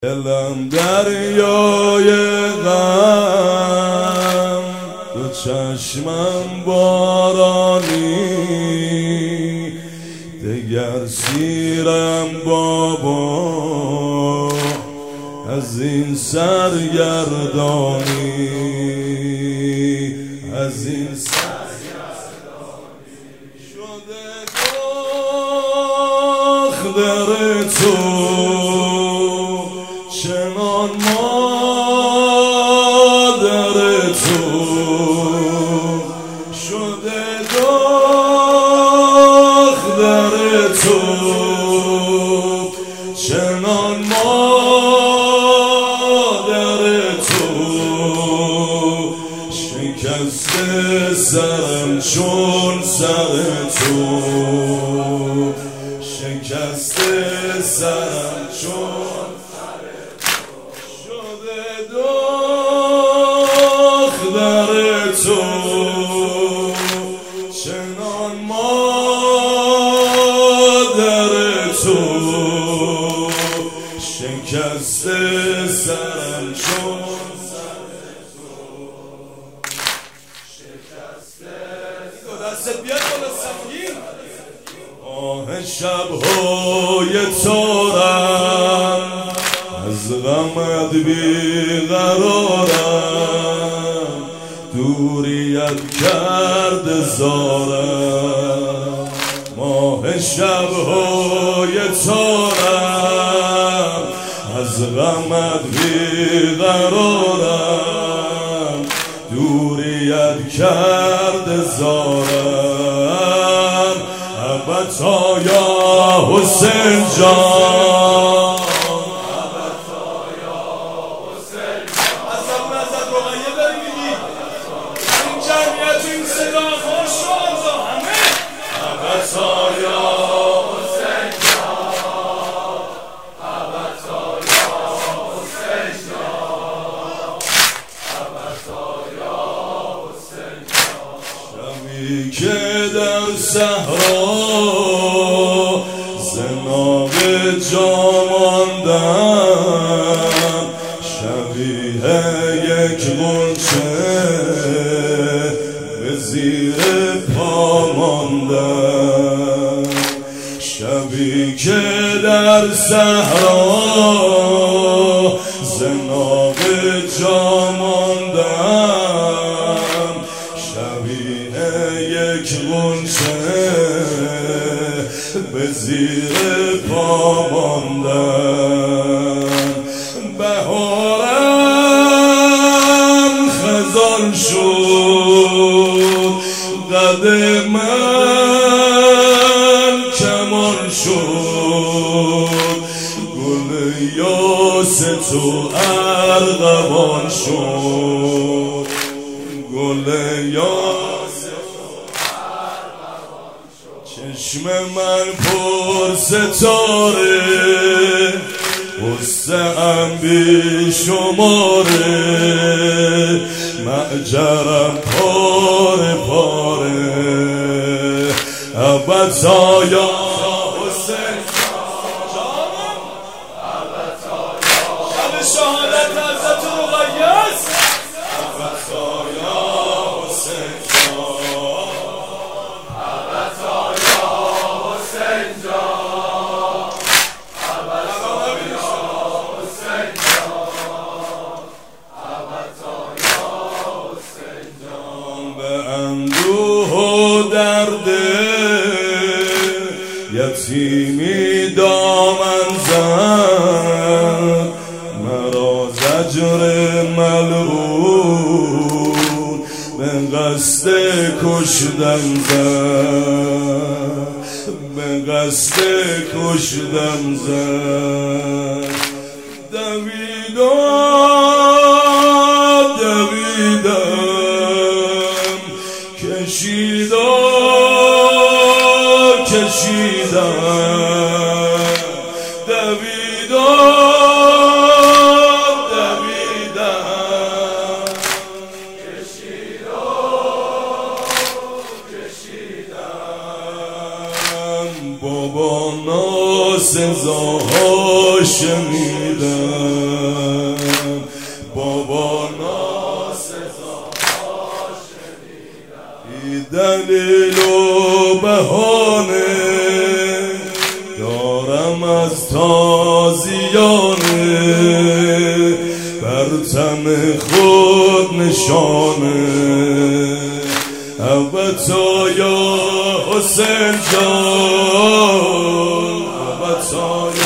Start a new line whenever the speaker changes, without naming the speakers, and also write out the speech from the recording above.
دلم دریای غم، دو چشمم بارانی، دگر سیرم بابا از این سرگردانی، از این سرگردانی شده دختر تو، چنان مادر تو شده دختر تو، چنان مادر تو، شکسته سرم چون سر تو، شکسته سرم چون دختر تو، چنان مادر تو، شکسته سرم چون سر تو، شکسته دستت بیاد بالا سنگین. آه شب‌های تارم از غمت بیقرارم، دوریت کرد زارم. ماه شب‌های تارم از غمت بیقرارم، دوریت کرد زارم. ابتا یا حسین جان، که در صحرا زناق جا ماندم، شبیه یک غنچه به زیر پا ماندم. شبی که در صحرا زناق جا ماندم، شبیه یک غنچه به زیر پا ماندم. بهارم خزان شد، قد من کمان شد، گل یاس تو ارغوان شد، گل یاس تو ارغوان شد. چشم من پر ستاره، غصه ام بی شماره، معجرم پاره پاره. ابتا یا حسین جانم، ابتا یا شب شهادت حضرت رقیه، ابتا یا حسین جان، ابتا یا حسین جان، ابتا یا حسین جان، ابتا یا حسین جان. به اندوه و درد یتیمی دامن زد، مرا زجر ملعون به قصد کشتن زد، به قصد کشتن زد. دویدم دویدم، کشیدم کشیدم، دویدم دویدم، کشیدم. بابا ناسزا هاشمی دلیل و بهانه دارم از تازیانه، بر تن خود نشانه. البتا یا حسین جان، البتا